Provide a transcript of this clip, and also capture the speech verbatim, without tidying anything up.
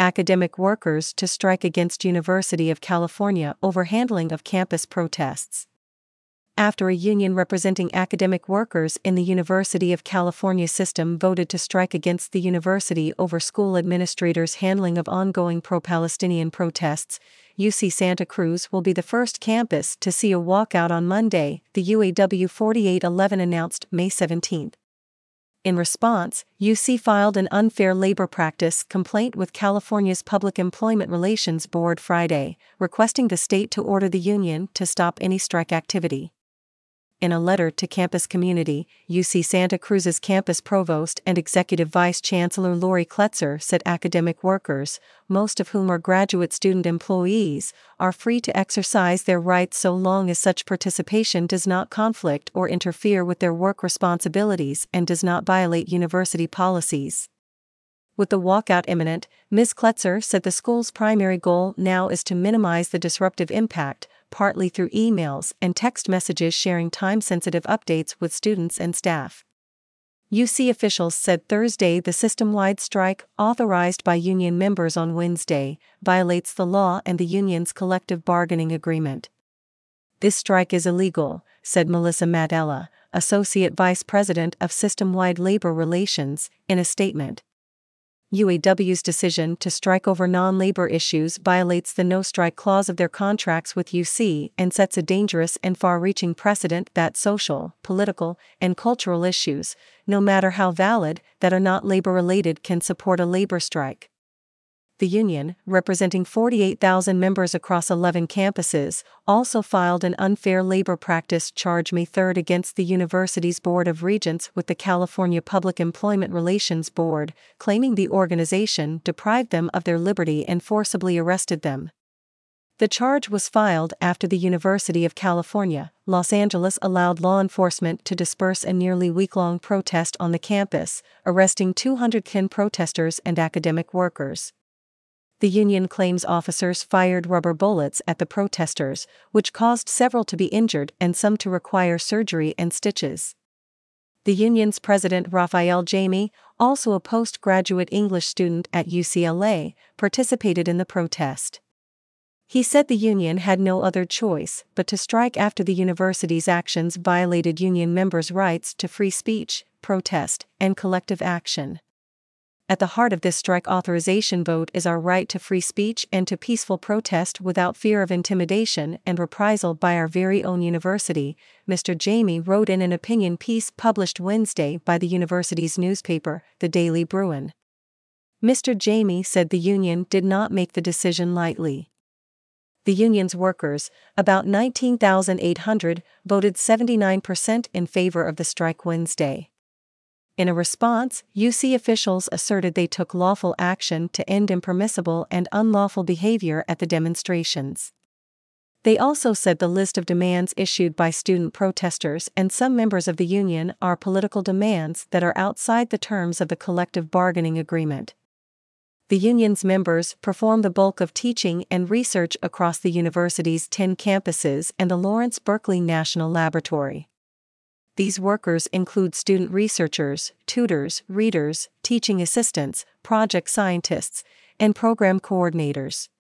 academic workers to strike against University of California over handling of campus protests. After a union representing academic workers in the University of California system voted to strike against the university over school administrators' handling of ongoing pro-Palestinian protests, U C Santa Cruz will be the first campus to see a walkout on Monday, the U A W forty-eight eleven announced May seventeenth. In response, U C filed an unfair labor practice complaint with California's Public Employment Relations Board Friday, requesting the state to order the union to stop any strike activity. In a letter to campus community, U C Santa Cruz's campus provost and executive vice chancellor Lori Kletzer said academic workers, most of whom are graduate student employees, are free to exercise their rights so long as such participation does not conflict or interfere with their work responsibilities and does not violate university policies. With the walkout imminent, Miz Kletzer said the school's primary goal now is to minimize the disruptive impact, partly through emails and text messages sharing time-sensitive updates with students and staff. U C officials said Thursday the system-wide strike, authorized by union members on Wednesday, violates the law and the union's collective bargaining agreement. This strike is illegal, said Melissa Madella, Associate Vice President of System-Wide Labor Relations, in a statement. U A W's decision to strike over non-labor issues violates the no-strike clause of their contracts with U C and sets a dangerous and far-reaching precedent that social, political, and cultural issues, no matter how valid, that are not labor-related can support a labor strike. The union, representing forty-eight thousand members across eleven campuses, also filed an unfair labor practice charge May third against the university's Board of Regents with the California Public Employment Relations Board, claiming the organization deprived them of their liberty and forcibly arrested them. The charge was filed after the University of California, Los Angeles allowed law enforcement to disperse a nearly week-long protest on the campus, arresting two hundred protesters and academic workers. The union claims officers fired rubber bullets at the protesters, which caused several to be injured and some to require surgery and stitches. The union's president Raphael Jamie, also a postgraduate English student at U C L A, participated in the protest. He said the union had no other choice but to strike after the university's actions violated union members' rights to free speech, protest, and collective action. At the heart of this strike authorization vote is our right to free speech and to peaceful protest without fear of intimidation and reprisal by our very own university, Mister Jamie wrote in an opinion piece published Wednesday by the university's newspaper, the Daily Bruin. Mister Jamie said the union did not make the decision lightly. The union's workers, about nineteen thousand eight hundred, voted seventy-nine percent in favor of the strike Wednesday. In a response, U C officials asserted they took lawful action to end impermissible and unlawful behavior at the demonstrations. They also said the list of demands issued by student protesters and some members of the union are political demands that are outside the terms of the collective bargaining agreement. The union's members perform the bulk of teaching and research across the university's ten campuses and the Lawrence Berkeley National Laboratory. These workers include student researchers, tutors, readers, teaching assistants, project scientists, and program coordinators.